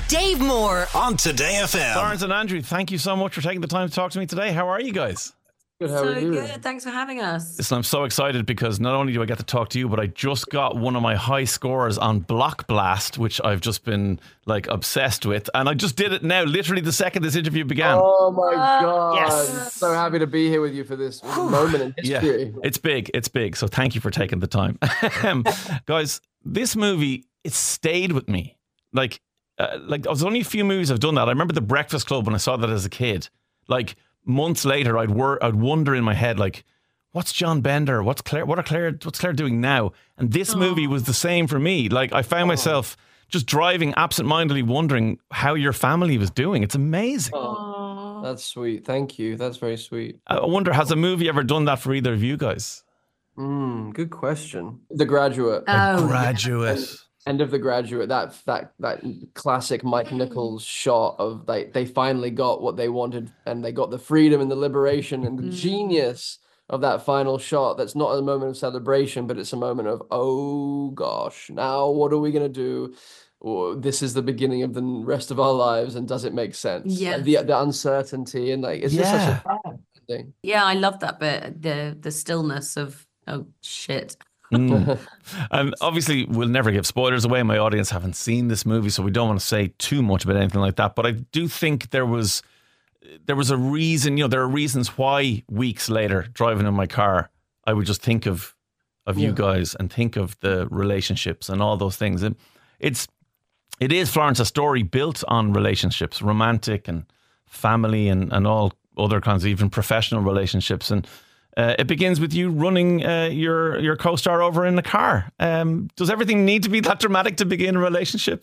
Dave Moore on Today FM. Florence and Andrew, thank you so much for taking the time to talk to me today. How are you guys? Good, how are you? Good. Thanks for having us. Listen, I'm so excited because not only do I get to talk to you, but I just got one of my high scores on Block Blast, which I've just been like obsessed with. And I just did it now, literally the second this interview began. Oh my God. Yes. So happy to be here with you for this moment in history. Yeah, it's big. It's big. So thank you for taking the time. Guys, this movie, it stayed with me. Like there's only a few movies I've done that. I remember The Breakfast Club when I saw that as a kid. Like months later, I'd wonder in my head, like, what's John Bender? What's Claire doing now? And this movie was the same for me. Like I found myself just driving absentmindedly wondering how your family was doing. It's amazing. Oh, that's sweet. Thank you. That's very sweet. I wonder, has a movie ever done that for either of you guys? Good question. The Graduate. The Graduate. End of The Graduate, that classic Mike Nichols shot of they finally got what they wanted, and they got the freedom and the liberation and the genius of that final shot. That's not a moment of celebration, but it's a moment of, oh gosh, now what are we gonna do? Or this is the beginning of the rest of our lives, and does it make sense? Yeah. Like the uncertainty and like it's just such a fun thing. Yeah, I love that bit. The stillness of, oh shit. And obviously we'll never give spoilers away. My audience haven't seen this movie, so we don't want to say too much about anything like that, but I do think there was a reason. There are reasons why weeks later, driving in my car, I would just think of you guys and think of the relationships and all those things. And it is, Florence, a story built on relationships, romantic and family and all other kinds of even professional relationships. And it begins with you running your co-star over in the car. Does everything need to be that dramatic to begin a relationship?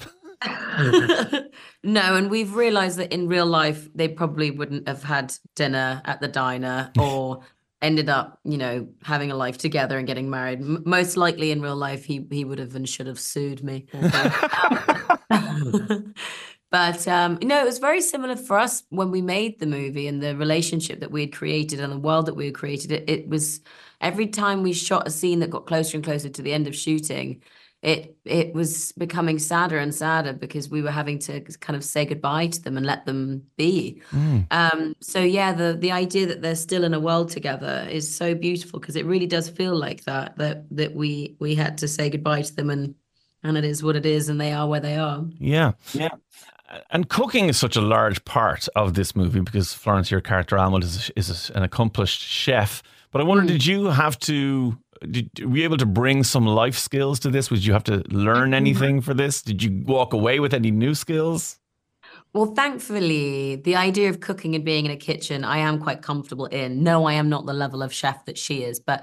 No, and we've realised that in real life, they probably wouldn't have had dinner at the diner or ended up, having a life together and getting married. Most likely in real life, he would have and should have sued me. But, it was very similar for us when we made the movie, and the relationship that we had created and the world that we had created. It was every time we shot a scene that got closer and closer to the end of shooting, it was becoming sadder and sadder because we were having to kind of say goodbye to them and let them be. So yeah, the idea that they're still in a world together is so beautiful, because it really does feel like that we had to say goodbye to them, and it is what it is, and they are where they are. Yeah. And cooking is such a large part of this movie because Florence, your character Almond, is an accomplished chef. But I wonder, were you able to bring some life skills to this? Would you have to learn anything for this? Did you walk away with any new skills? Well, thankfully, the idea of cooking and being in a kitchen, I am quite comfortable in. No, I am not the level of chef that she is, but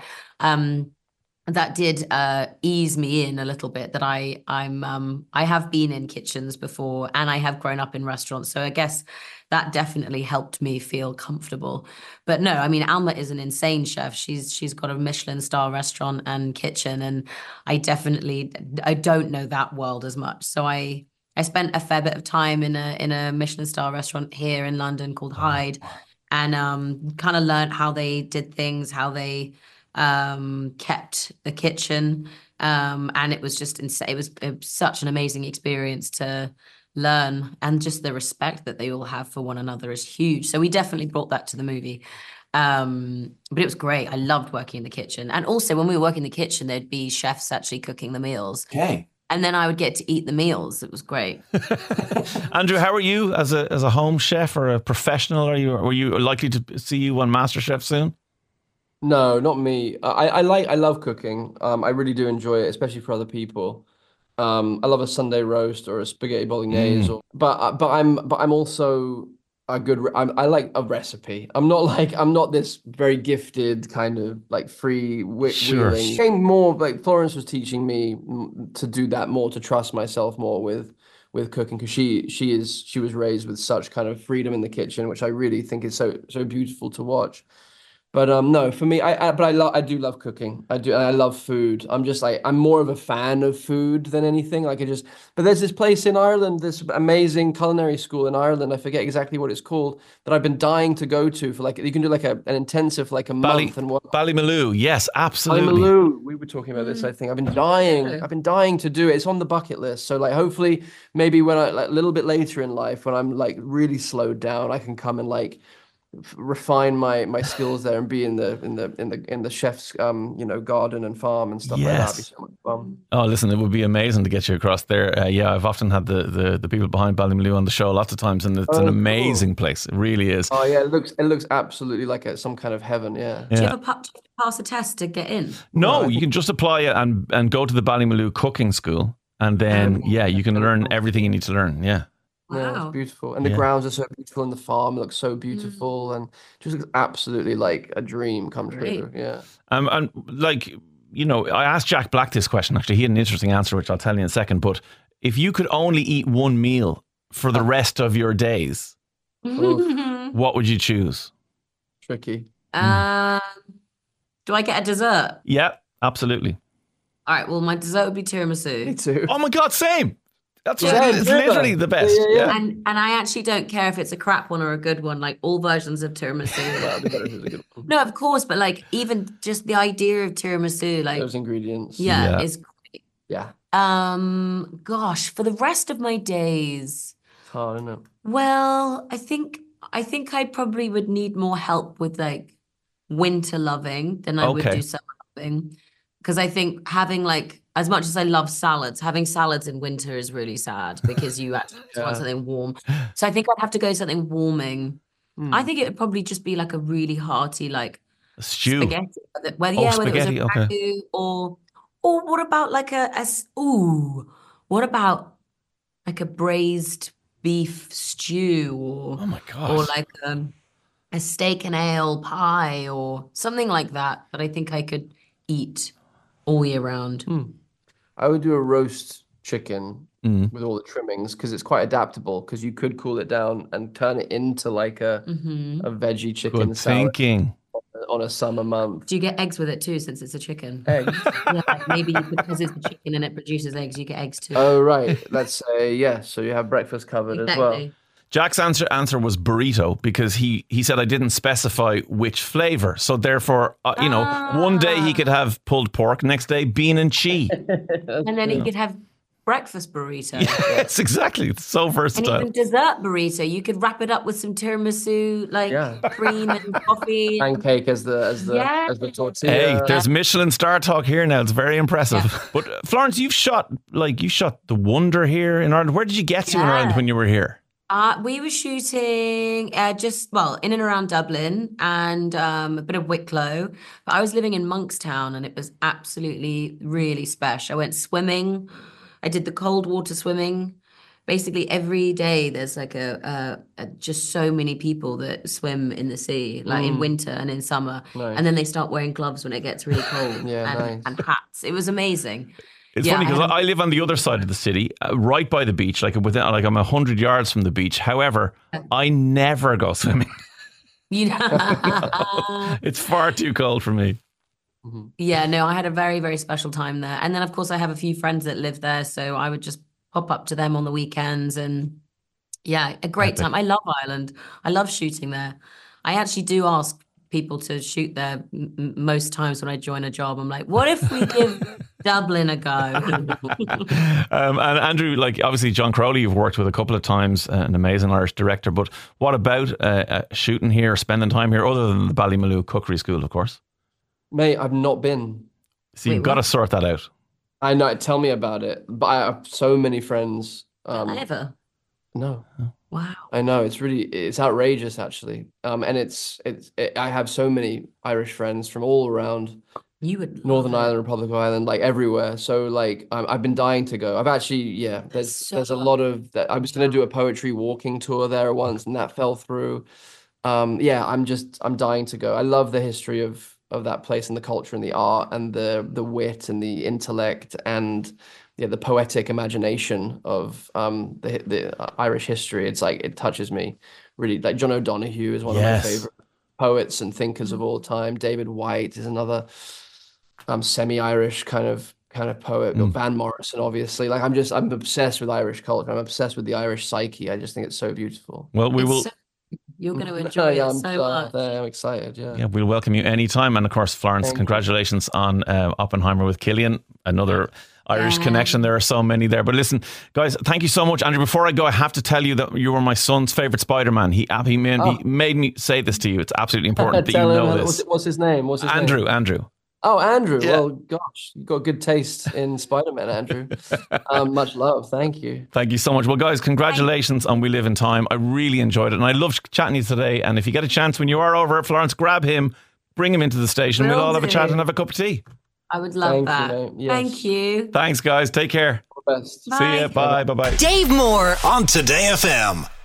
that did ease me in a little bit. That I have been in kitchens before, and I have grown up in restaurants, so I guess that definitely helped me feel comfortable. But no, I mean, Alma is an insane chef. She's got a Michelin star restaurant and kitchen, and I don't know that world as much. So I spent a fair bit of time in a Michelin star restaurant here in London called Hyde, and kind of learned how they did things, how they kept the kitchen, and it was just insane. It was such an amazing experience to learn, and just the respect that they all have for one another is huge. So we definitely brought that to the movie, but it was great. I loved working in the kitchen, and also when we were working in the kitchen, there'd be chefs actually cooking the meals. Okay. And then I would get to eat the meals. It was great. Andrew, how are you as a home chef or a professional? Were you likely to see you on MasterChef soon? No, not me. I love cooking. I really do enjoy it, especially for other people. I love a Sunday roast or a spaghetti bolognese, but I'm also a good. I like a recipe. I'm not this very gifted kind of like wheeling. Came more like Florence was teaching me to do that more, to trust myself more with cooking, because she was raised with such kind of freedom in the kitchen, which I really think is so beautiful to watch. But no, for me, I do love cooking. I do, and I love food. I'm just like I'm more of a fan of food than anything. Like but there's this place in Ireland, this amazing culinary school in Ireland. I forget exactly what it's called that I've been dying to go to for like you can do like an intensive like a month and what. Ballymaloe, yes, absolutely. Ballymaloe, we were talking about this. I think I've been dying to do it. It's on the bucket list. So like hopefully maybe when I like a little bit later in life when I'm like really slowed down, I can come and like refine my skills there and be in the chef's garden and farm and stuff like that. That'd be so much fun. Oh, listen, it would be amazing to get you across there. Yeah, I've often had the people behind Ballymaloe on the show lots of times, and it's an amazing place. It really is. Oh yeah, it looks absolutely like some kind of heaven. Yeah. Do you have to pass a test to get in? No, you can just apply and go to the Ballymaloe cooking school, and then you can learn everything you need to learn. Yeah. Yeah, it's beautiful. And the grounds are so beautiful and the farm looks so beautiful and just looks absolutely like a dream come true. Yeah. And like, I asked Jack Black this question, actually. He had an interesting answer, which I'll tell you in a second. But if you could only eat one meal for the rest of your days, what would you choose? Tricky. Do I get a dessert? Yeah, absolutely. All right, well, my dessert would be tiramisu. Me too. Oh my God, same. That's it's literally the best. Yeah. And I actually don't care if it's a crap one or a good one. Like all versions of tiramisu. Well, the better if it's a good one. No, of course, but like even just the idea of tiramisu, like those ingredients. is great. Yeah. Gosh, for the rest of my days, It's hard, isn't it? well, I think I probably would need more help with like winter loving than I would do summer loving. Because I think having like, as much as I love salads, having salads in winter is really sad because you actually want something warm. So I think I'd have to go something warming. I think it would probably just be like a really hearty, like stew. Spaghetti. Whether it was a ragu or what about like what about like a braised beef stew or oh my gosh. or like a steak and ale pie or something like that I think I could eat all year round. I would do a roast chicken with all the trimmings because it's quite adaptable because you could cool it down and turn it into like a veggie chicken Good salad thinking. on a summer month. Do you get eggs with it too since it's a chicken? Eggs? Yeah, like maybe because it's a chicken and it produces eggs, you get eggs too. Oh, right. Let's say, so you have breakfast covered as well. Jack's answer was burrito because he said I didn't specify which flavor. So therefore, one day he could have pulled pork, next day bean and cheese. And then he could have breakfast burrito. Yes, exactly. It's so versatile. And even dessert burrito. You could wrap it up with some tiramisu, like cream and coffee. Pancake as the tortilla. Hey, there's Michelin star talk here now. It's very impressive. Yeah. But Florence, you shot The Wonder here in Ireland. Where did you get to in Ireland when you were here? We were shooting in and around Dublin and a bit of Wicklow. But I was living in Monkstown and it was absolutely really special. I went swimming. I did the cold water swimming. Basically every day there's like just so many people that swim in the sea, like in winter and in summer. Nice. And then they start wearing gloves when it gets really cold and hats. It was amazing. It's funny because I live on the other side of the city, right by the beach, like I'm 100 yards from the beach. However, I never go swimming. It's far too cold for me. Yeah, no, I had a very, very special time there. And then, of course, I have a few friends that live there. So I would just pop up to them on the weekends. And yeah, a great time. I love Ireland. I love shooting there. I actually do ask people to shoot there most times when I join a job. I'm like, what if we give Dublin a go? And Andrew, like obviously John Crowley you've worked with a couple of times, an amazing Irish director, but what about shooting here, spending time here, other than the Ballymaloe Cookery School, of course? Mate, I've not been. So you've got to sort that out. I know, tell me about it. But I have so many friends. Ever? No. Wow. I know, it's outrageous actually. And I have so many Irish friends from all around Northern Ireland, Republic of Ireland, like everywhere. So like I've been dying to go. I've actually, there's a lot of that. I was going to do a poetry walking tour there once and that fell through. I'm dying to go. I love the history of that place and the culture and the art and the wit and the intellect and the poetic imagination of the Irish history. It's like it touches me really. Like John O'Donoghue is one of my favorite poets and thinkers of all time. David Whyte is another semi-Irish kind of poet. Van Morrison, obviously. Like I'm obsessed with Irish culture. I'm obsessed with the Irish psyche. I just think it's so beautiful. Well, you're going to enjoy it so much. I'm excited. Yeah, we'll welcome you anytime. And of course, Florence, congratulations on Oppenheimer with Cillian. Another Irish connection. There are so many there. But listen, guys, thank you so much. Andrew, before I go, I have to tell you that you were my son's favourite Spider-Man. He made me say this to you. It's absolutely important that you know this. What's his name? Andrew. Oh, Andrew. Yeah. Well, gosh, you've got good taste in Spider-Man, Andrew. Much love. Thank you. Thank you so much. Well, guys, congratulations on We Live in Time. I really enjoyed it. And I loved chatting to you today. And if you get a chance when you are over at Florence, grab him, bring him into the station. We'll all have a chat and have a cup of tea. I would love that. Yes. Thank you. Thanks, guys. Take care. All the best. See ya. Bye. Bye-bye. Dave Moore on Today FM.